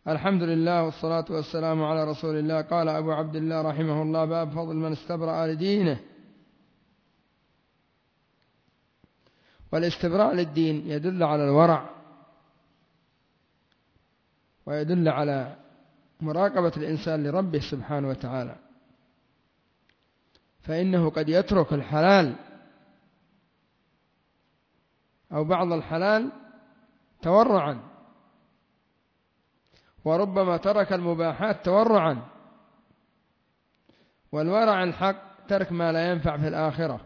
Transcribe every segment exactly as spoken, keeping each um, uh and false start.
الحمد لله والصلاة والسلام على رسول الله. قال أبو عبد الله رحمه الله: باب فضل من استبرأ لدينه. والاستبراء للدين يدل على الورع، ويدل على مراقبة الإنسان لربه سبحانه وتعالى، فإنه قد يترك الحلال أو بعض الحلال تورعا، وربما ترك المباحات تورعا. والورع الحق ترك ما لا ينفع في الآخرة.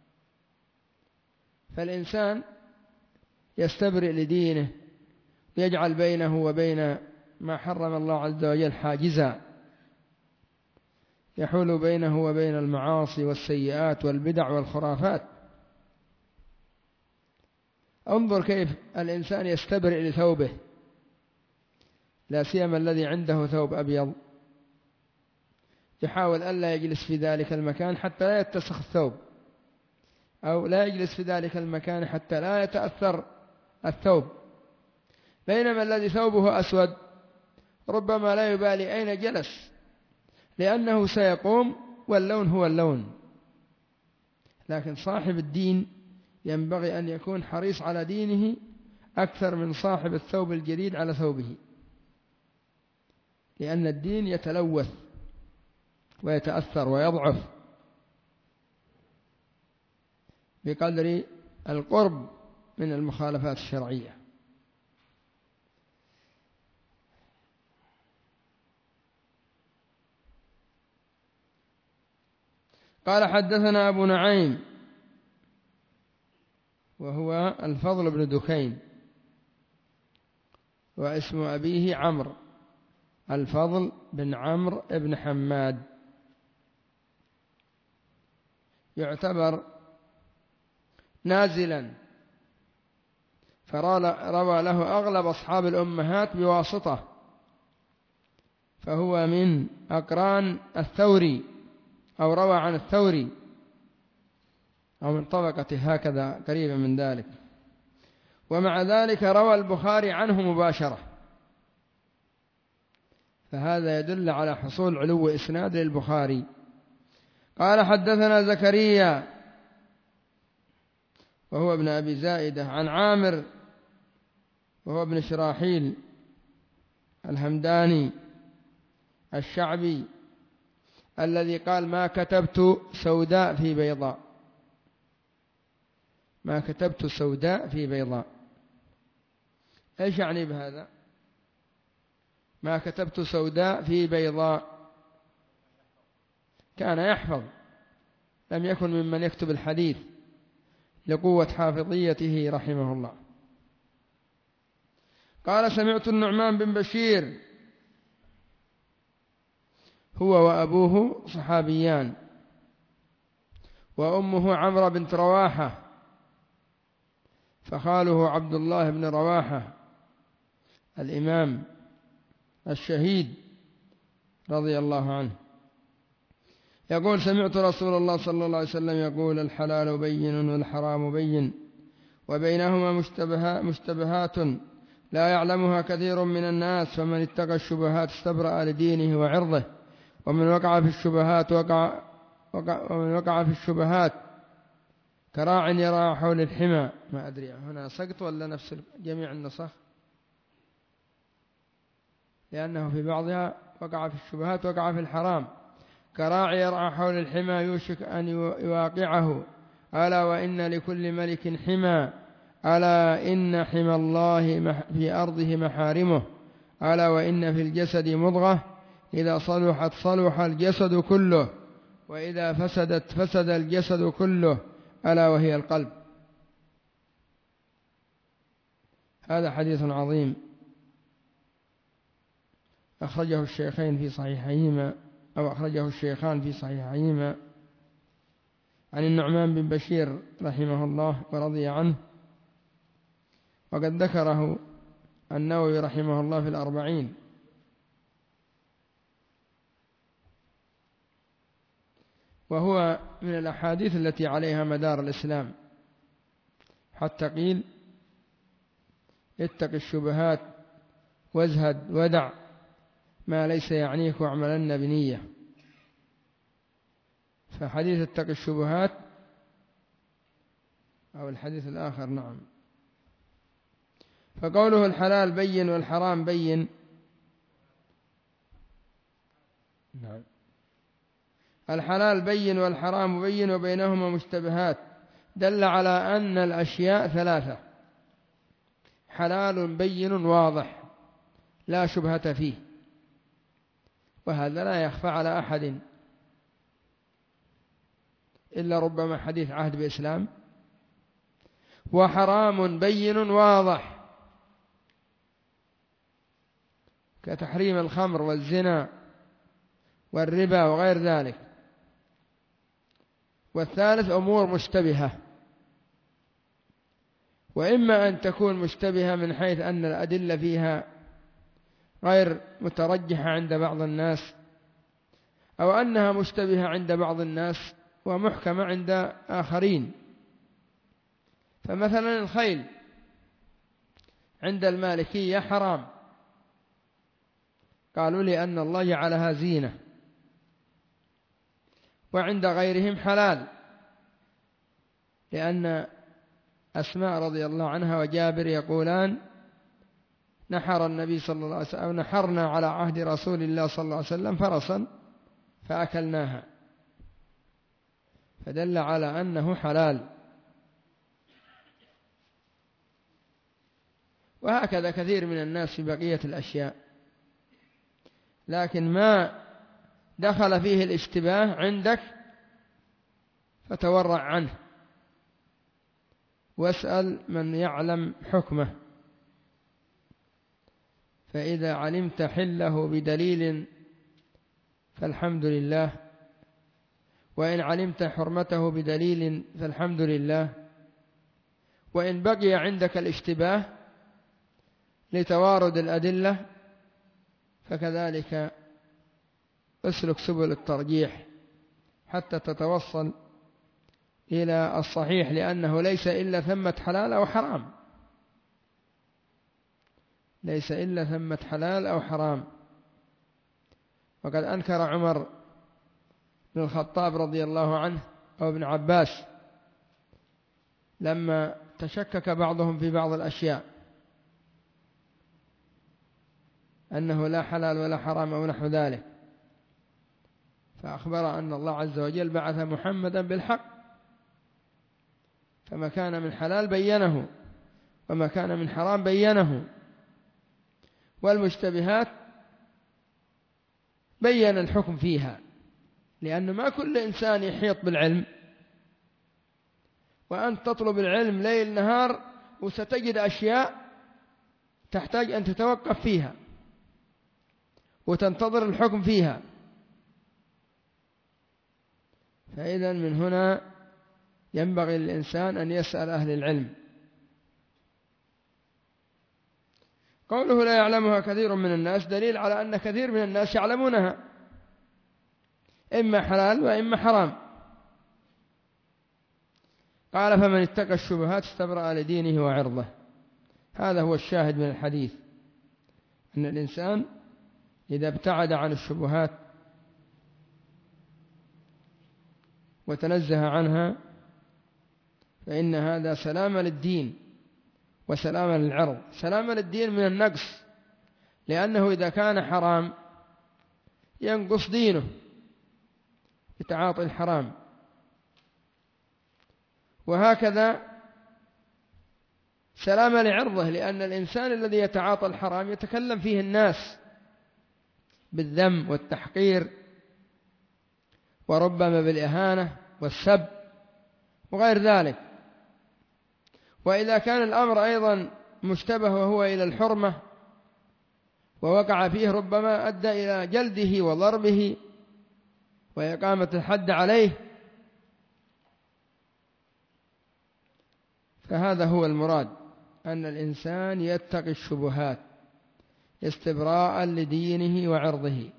فالإنسان يستبرئ لدينه ويجعل بينه وبين ما حرم الله عز وجل حاجزا يحول بينه وبين المعاصي والسيئات والبدع والخرافات. انظر كيف الإنسان يستبرئ لثوبه، لا سيما الذي عنده ثوب أبيض، يحاول ألا يجلس في ذلك المكان حتى لا يتسخ الثوب، أو لا يجلس في ذلك المكان حتى لا يتأثر الثوب. بينما الذي ثوبه أسود ربما لا يبالي أين جلس، لأنه سيقوم واللون هو اللون. لكن صاحب الدين ينبغي أن يكون حريص على دينه أكثر من صاحب الثوب الجديد على ثوبه، لأن الدين يتلوث ويتأثر ويضعف بقدر القرب من المخالفات الشرعية. قال: حدثنا أبو نعيم وهو الفضل بن دكين، واسم أبيه عمرو، الفضل بن عمرو بن حماد، يعتبر نازلا، فروى له أغلب أصحاب الأمهات بواسطة، فهو من أقران الثوري، أو روى عن الثوري، أو من طبقة هكذا قريبا من ذلك. ومع ذلك روى البخاري عنه مباشرة، فهذا يدل على حصول علو إسناد للبخاري. قال: حدثنا زكريا وهو ابن أبي زائدة عن عامر وهو ابن شراحيل الهمداني الشعبي الذي قال: ما كتبت سوداء في بيضاء. ما كتبت سوداء في بيضاء، إيش يعني بهذا؟ ما كتبت سوداء في بيضاء، كان يحفظ، لم يكن ممن يكتب الحديث لقوة حافظيته رحمه الله. قال: سمعت النعمان بن بشير، هو وأبوه صحابيان، وأمه عمرو بنت رواحة، فخاله عبد الله بن رواحة الإمام الشهيد رضي الله عنه، يقول: سمعت رسول الله صلى الله عليه وسلم يقول: الحلال بين والحرام بين وبينهما مشتبهات لا يعلمها كثير من الناس، فمن اتقى الشبهات استبرأ لدينه وعرضه، ومن وقع في الشبهات وقع, وقع ومن وقع في الشبهات كراع يرى حول الحمى. ما أدري هنا سقط ولا نفس جميع النسخ، لأنه في بعضها وقع في الشبهات وقع في الحرام. كراع يرعى حول الحمى يوشك أن يواقعه، ألا وإن لكل ملك حمى، ألا إن حمى الله في أرضه محارمه، ألا وإن في الجسد مضغة إذا صلحت صلح الجسد كله، وإذا فسدت فسد الجسد كله، ألا وهي القلب. هذا حديث عظيم أخرجه الشيخين في صحيحيهما، أو أخرجه الشيخان في صحيحيهما عن النعمان بن بشير رحمه الله ورضي عنه، وقد ذكره النووي رحمه الله في الأربعين. وهو من الأحاديث التي عليها مدار الإسلام، حتى قيل: اتق الشبهات وازهد ودع ما ليس يعنيك واعملن بنية. فحديث اتق الشبهات أو الحديث الآخر نعم. فقوله الحلال بين والحرام بين نعم. الحلال بين والحرام بين وبينهما مشتبهات، دل على أن الأشياء ثلاثة: حلال بين واضح لا شبهة فيه، وهذا لا يخفى على أحد إلا ربما حديث عهد بإسلام. وحرام بين واضح كتحريم الخمر والزنا والربا وغير ذلك. والثالث أمور مشتبهة، وإما أن تكون مشتبهة من حيث أن الأدلة فيها غير مترجحة عند بعض الناس، أو أنها مشتبهة عند بعض الناس ومحكمة عند آخرين. فمثلا الخيل عند المالكية حرام، قالوا لأن الله جعلها زينة، وعند غيرهم حلال لأن أسماء رضي الله عنها وجابر يقولان: نحر النبي صلى الله عليه وسلم أو نحرنا على عهد رسول الله صلى الله عليه وسلم فرسا فأكلناها، فدل على أنه حلال. وهكذا كثير من الناس في بقية الأشياء، لكن ما دخل فيه الاشتباه عندك فتورع عنه واسأل من يعلم حكمه، فإذا علمت حله بدليل فالحمد لله، وإن علمت حرمته بدليل فالحمد لله. وإن بقي عندك الاشتباه لتوارد الأدلة فكذلك اسلك سبل الترجيح حتى تتوصل إلى الصحيح، لأنه ليس إلا ثمة حلال أو حرام، ليس إلا ثمة حلال أو حرام. وقد أنكر عمر بن الخطاب رضي الله عنه أو ابن عباس لما تشكك بعضهم في بعض الأشياء أنه لا حلال ولا حرام أو نحو ذلك، فأخبر أن الله عز وجل بعث محمدا بالحق، فما كان من حلال بينه وما كان من حرام بينه. والمشتبهات بين الحكم فيها، لأن ما كل إنسان يحيط بالعلم، وأنت تطلب العلم ليل نهار وستجد أشياء تحتاج أن تتوقف فيها وتنتظر الحكم فيها. فإذا من هنا ينبغي للإنسان أن يسأل أهل العلم. قوله لا يعلمها كثير من الناس دليل على أن كثير من الناس يعلمونها، إما حلال وإما حرام. قال: فمن اتقى الشبهات استبرأ لدينه وعرضه. هذا هو الشاهد من الحديث، أن الإنسان إذا ابتعد عن الشبهات وتنزه عنها فإن هذا سلام للدين وسلام للعرض. سلام للدين من النقص، لأنه إذا كان حرام ينقص دينه بتعاطي الحرام. وهكذا سلام لعرضه، لأن الإنسان الذي يتعاطى الحرام يتكلم فيه الناس بالذم والتحقير وربما بالإهانة والسب وغير ذلك. وإذا كان الأمر أيضا مشتبه وهو إلى الحرمة ووقع فيه ربما أدى إلى جلده وضربه وإقامة الحد عليه، فهذا هو المراد، أن الإنسان يتقي الشبهات استبراء لدينه وعرضه.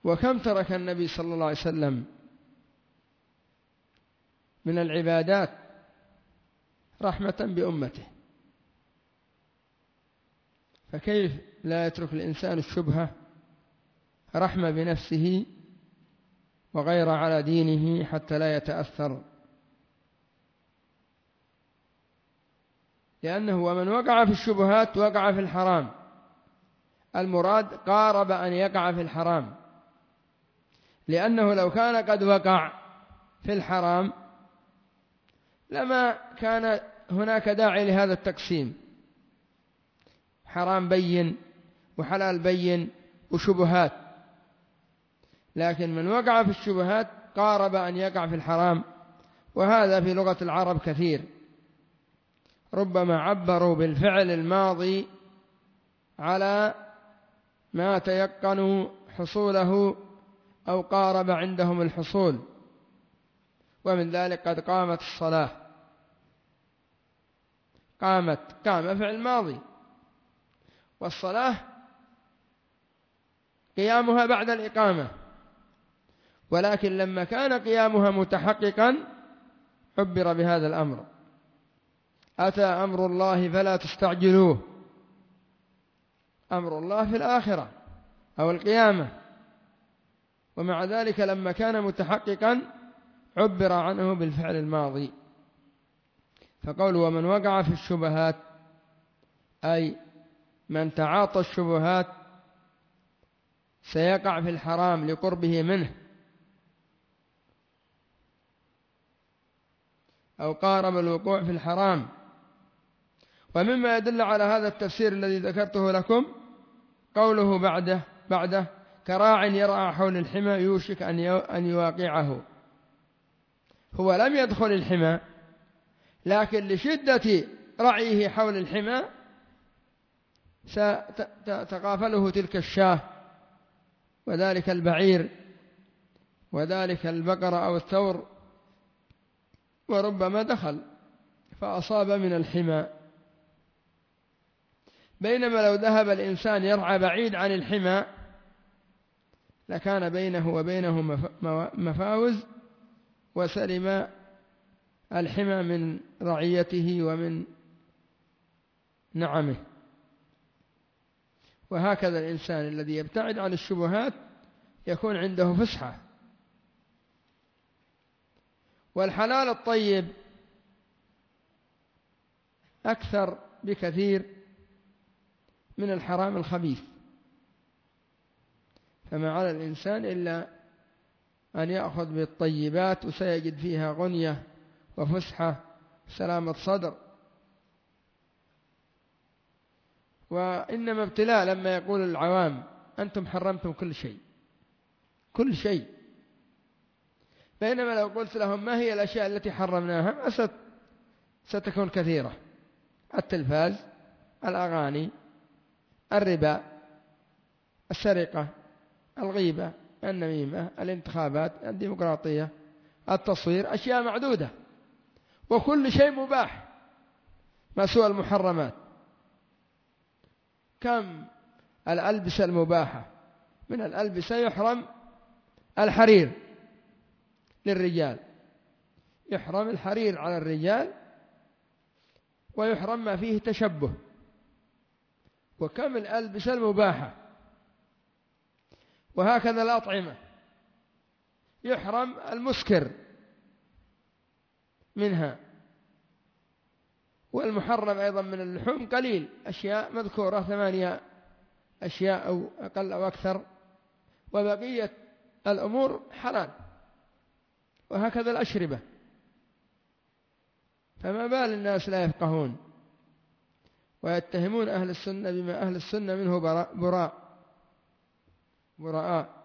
وكم ترك النبي صلى الله عليه وسلم من العبادات رحمة بأمته، فكيف لا يترك الإنسان الشبهة رحمة بنفسه وغير على دينه حتى لا يتأثر؟ لأنه ومن وقع في الشبهات وقع في الحرام، المراد قارب أن يقع في الحرام، لأنه لو كان قد وقع في الحرام لما كان هناك داعي لهذا التقسيم، حرام بين وحلال بين وشبهات. لكن من وقع في الشبهات قارب أن يقع في الحرام، وهذا في لغة العرب كثير، ربما عبروا بالفعل الماضي على ما تيقنوا حصوله أو قارب عندهم الحصول، ومن ذلك قد قامت الصلاة. قامت، قام فعل ماضي، والصلاة قيامها بعد الإقامة، ولكن لما كان قيامها متحققا عبر بهذا الأمر: أتى أمر الله فلا تستعجلوه. أمر الله في الآخرة أو القيامة، ومع ذلك لما كان متحققا عبر عنه بالفعل الماضي. فقول ومن وقع في الشبهات أي من تعاطى الشبهات سيقع في الحرام لقربه منه، أو قارب الوقوع في الحرام. ومما يدل على هذا التفسير الذي ذكرته لكم قوله بعده بعده كراع يرعى حول الحمى يوشك أن يواقعه. هو لم يدخل الحمى، لكن لشدة رعيه حول الحمى ستغافله تلك الشاة وذلك البعير وذلك البقرة أو الثور، وربما دخل فأصاب من الحمى. بينما لو ذهب الإنسان يرعى بعيد عن الحمى لكان بينه وبينه مفاوز، وسلم الحمى من رعيته ومن نعمه. وهكذا الإنسان الذي يبتعد عن الشبهات يكون عنده فسحة. والحلال الطيب أكثر بكثير من الحرام الخبيث، فما على الإنسان إلا أن يأخذ بالطيبات، وسيجد فيها غنية وفسحة وسلامة صدر. وإنما ابتلاء لما يقول العوام أنتم حرمتم كل شيء كل شيء، بينما لو قلت لهم ما هي الأشياء التي حرمناها ستكون كثيرة: التلفاز، الأغاني، الربا، السرقة، الغيبة، النميمة، الانتخابات، الديمقراطية، التصوير، أشياء معدودة، وكل شيء مباح ما سوى المحرمات. كم الألبسة المباحة؟ من الألبسة يحرم الحرير للرجال، يحرم الحرير على الرجال، ويحرم ما فيه تشبه. وكم الألبسة المباحة. وهكذا الأطعمة، يحرم المسكر منها. والمحرم أيضا من اللحوم قليل، أشياء مذكورة ثمانية أشياء أو أقل أو أكثر، وبقية الأمور حلال. وهكذا الأشربة. فما بال الناس لا يفقهون ويتهمون أهل السنة بما أهل السنة منه براء براء.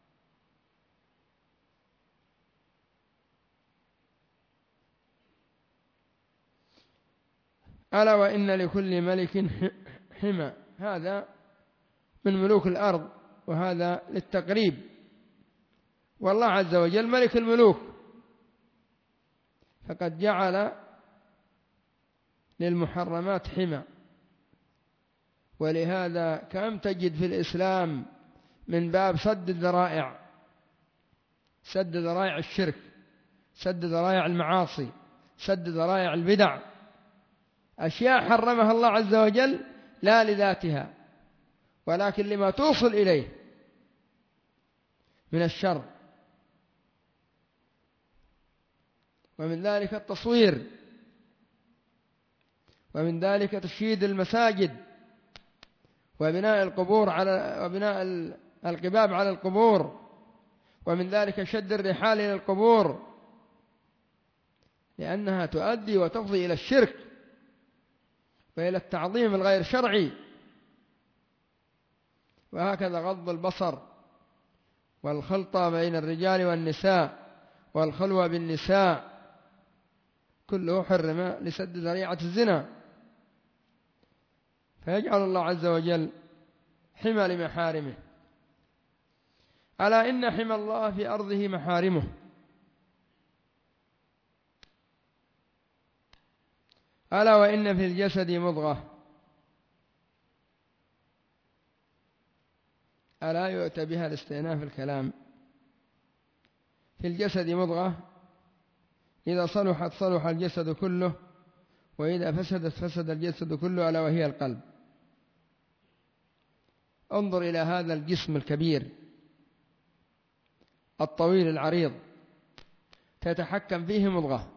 ألا وإن لكل ملك حمى، هذا من ملوك الأرض، وهذا للتقريب. والله عز وجل ملك الملوك، فقد جعل للمحرمات حمى. ولهذا كم تجد في الإسلام من باب سد الذرائع، سد ذرائع الشرك، سد ذرائع المعاصي، سد ذرائع البدع، أشياء حرمها الله عز وجل لا لذاتها ولكن لما توصل إليه من الشر. ومن ذلك التصوير، ومن ذلك تشييد المساجد وبناء القبور على وبناء القباب على القبور، ومن ذلك شد الرحال إلى القبور لأنها تؤدي وتفضي إلى الشرك وإلى التعظيم الغير شرعي. وهكذا غض البصر والخلطة بين الرجال والنساء والخلوة بالنساء كله حرم لسد ذريعة الزنا. فيجعل الله عز وجل حمى لمحارمه. ألا إن حمى الله في أرضه محارمه. ألا وإن في الجسد مضغة ألا يؤتى بها الاستئناف الكلام. في الجسد مضغة إذا صلحت صلح الجسد كله وإذا فسدت فسد الجسد كله ألا وهي القلب. انظر إلى هذا الجسم الكبير الطويل العريض تتحكم فيه مضغة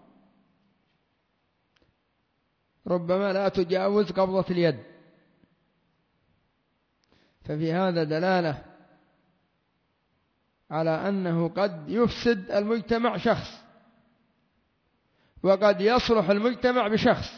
ربما لا تجاوز قبضة اليد. ففي هذا دلالة على أنه قد يفسد المجتمع شخص وقد يصلح المجتمع بشخص.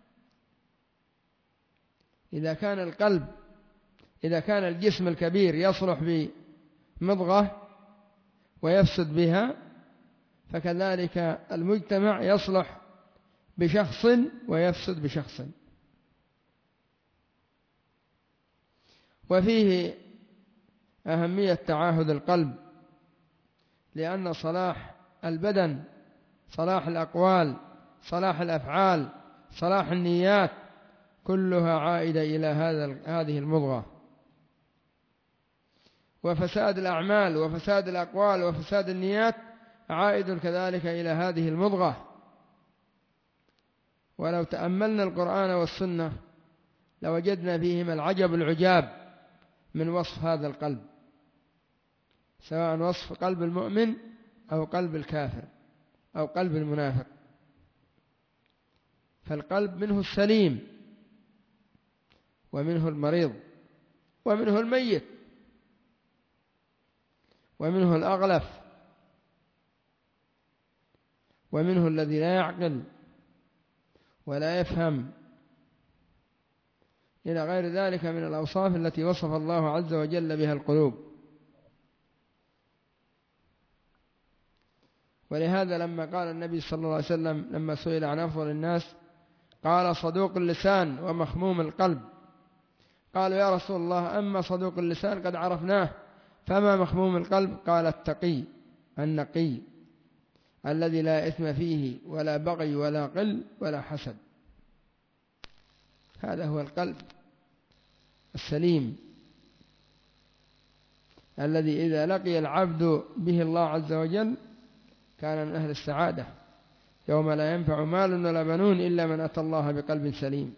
إذا كان القلب إذا كان الجسم الكبير يصلح بمضغة ويفسد بها فكذلك المجتمع يصلح بشخص ويفسد بشخص. وفيه أهمية تعاهد القلب لأن صلاح البدن صلاح الأقوال صلاح الأفعال صلاح النيات كلها عائدة إلى هذا هذه المضغة. وفساد الأعمال وفساد الأقوال وفساد النيات عائد كذلك إلى هذه المضغة. ولو تأملنا القرآن والسنة لوجدنا فيهما العجب العجاب من وصف هذا القلب، سواء وصف قلب المؤمن أو قلب الكافر أو قلب المنافق. فالقلب منه السليم ومنه المريض ومنه الميت ومنه الأغلف ومنه الذي لا يعقل ولا يفهم إلى غير ذلك من الأوصاف التي وصف الله عز وجل بها القلوب. ولهذا لما قال النبي صلى الله عليه وسلم لما سئل عن أفضل الناس قال صدوق اللسان ومخموم القلب. قالوا يا رسول الله أما صدوق اللسان قد عرفناه فما مخموم القلب؟ قال التقي النقي الذي لا إثم فيه ولا بغي ولا قل ولا حسد. هذا هو القلب السليم الذي إذا لقي العبد به الله عز وجل كان من أهل السعادة يوم لا ينفع مال ولا بنون إلا من أتى الله بقلب سليم.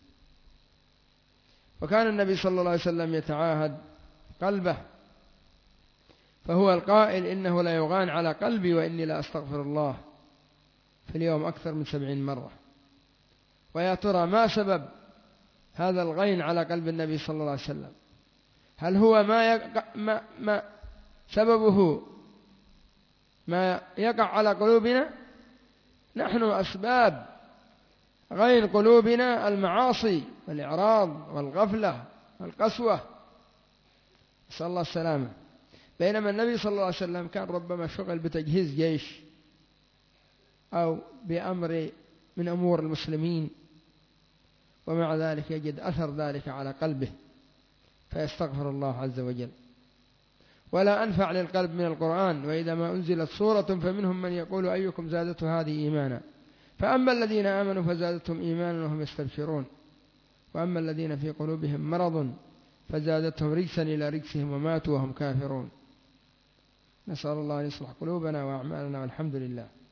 وكان النبي صلى الله عليه وسلم يتعاهد قلبه فهو القائل إنه لا يغان على قلبي وإني لا أستغفر الله في اليوم أكثر من سبعين مرة. ويا ترى ما سبب هذا الغين على قلب النبي صلى الله عليه وسلم؟ هل هو ما يقع ما ما سببه ما يقع على قلوبنا؟ نحن أسباب غين قلوبنا المعاصي والإعراض والغفلة والقسوة، نسأل الله السلامة. بينما النبي صلى الله عليه وسلم كان ربما شغل بتجهيز جيش أو بأمر من أمور المسلمين ومع ذلك يجد أثر ذلك على قلبه فيستغفر الله عز وجل. ولا أنفع للقلب من القرآن وإذا ما أنزلت سورة فمنهم من يقول أيكم زادته هذه إيمانا فأما الذين آمنوا فزادتهم إيمانا وهم يستبشرون وأما الذين في قلوبهم مرض فزادتهم رجسا إلى رجسهم وماتوا وهم كافرون. نسأل الله أن يصلح قلوبنا وأعمالنا والحمد لله.